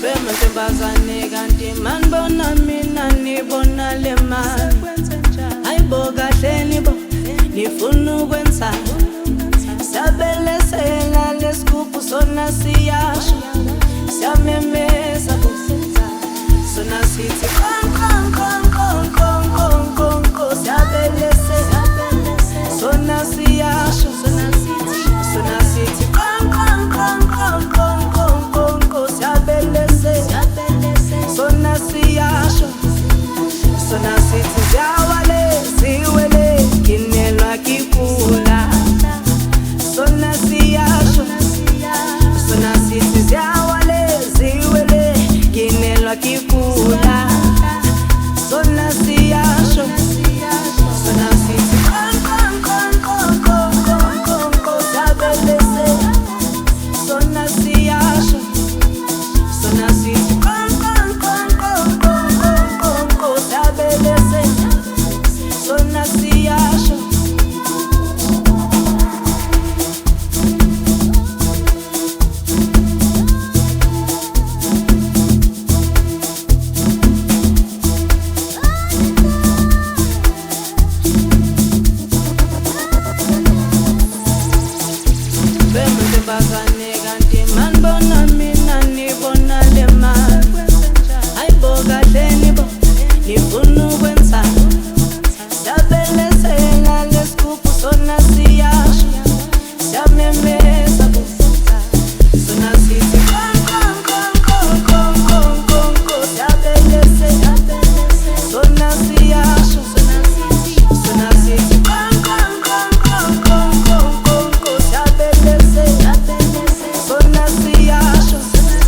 Bemantombazane kanti manibona mina nibona le mali. Hayibo kahle nibo nifuna ukwenzani? Siyabelesela lesigubhu sona siyasho, siyamemeza sona sithi konko siyabelesela sona siyasho, sona sithi konko siyabelesela sona siyasho, sona sithi ziyawale ziwele kinelwa kikula. Sona siyasho, sona sithi ziyawale ziwele kinelwa kikula. Sona siyasho, sona sithi konko siyabelesela sona siyasho, sona sithi konko siyabelesela sona siyasho. Bemantombazane kanti manibona mina nibona le mali. Hayibo kahle nibo nifuna ukwenzani? Siyabelesela lesigubhu sona siyasho, siyamemeza sona sithi konko siyabelesela sona siyasho, sona sithi konko siyabelesela sona siyasho.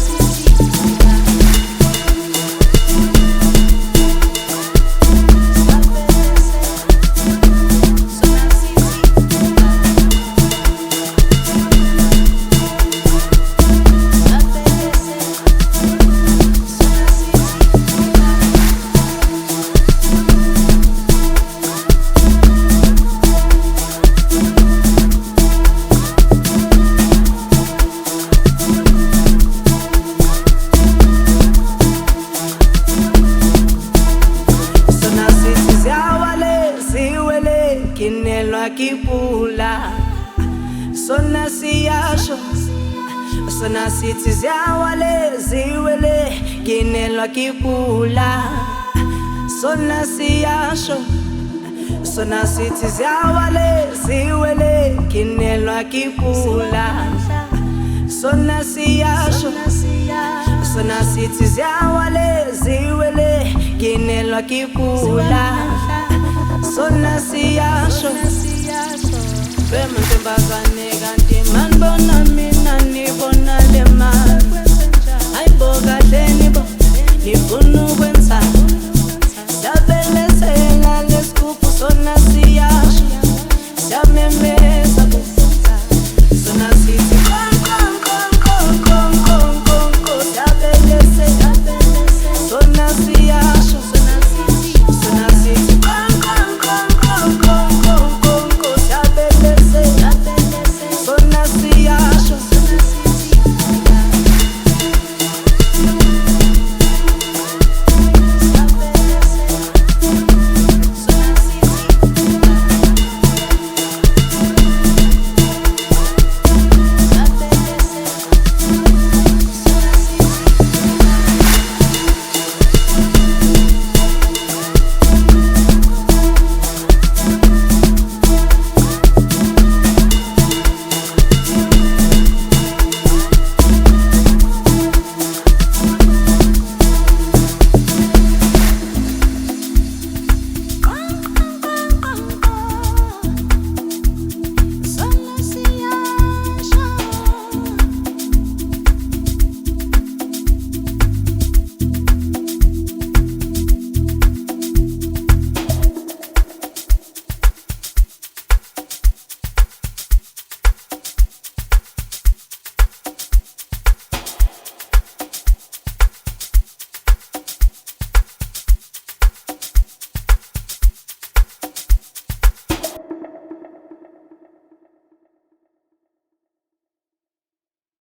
Sona sithi ziyawale ziwele kinelwa kikula. Sona siyasho, sona sithi ziyawale ziwele kinelwa kikula. Sona siyasho, sona sithi ziyawale ziwele kinelwa kikula. Sona siyasho, sona sithi ziyawale ziwele kinelwa kikula. Sona siyasho. Bemantombazane kanti manibona mina nibona le